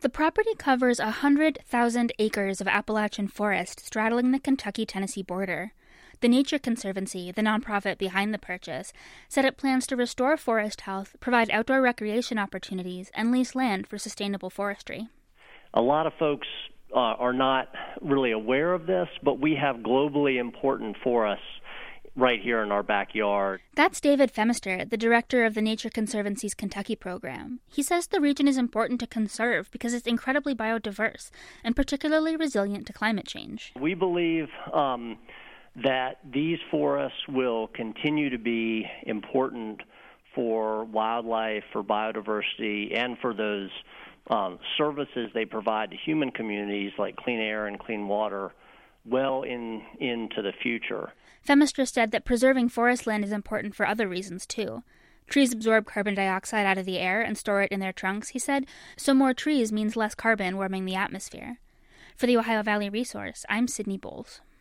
The property covers 100,000 acres of Appalachian forest straddling the Kentucky-Tennessee border. The Nature Conservancy, the nonprofit behind the purchase, said it plans to restore forest health, provide outdoor recreation opportunities, and lease land for sustainable forestry. A lot of folks are not really aware of this, but we have globally important forests right here in our backyard. That's David Phemister, the director of the Nature Conservancy's Kentucky program. He says the region is important to conserve because it's incredibly biodiverse and particularly resilient to climate change. We believe that these forests will continue to be important for wildlife, for biodiversity, and for those services they provide to human communities like clean air and clean water well into the future. Phemister said that preserving forest land is important for other reasons, too. Trees absorb carbon dioxide out of the air and store it in their trunks, he said, so more trees means less carbon warming the atmosphere. For the Ohio Valley Resource, I'm Sydney Bowles.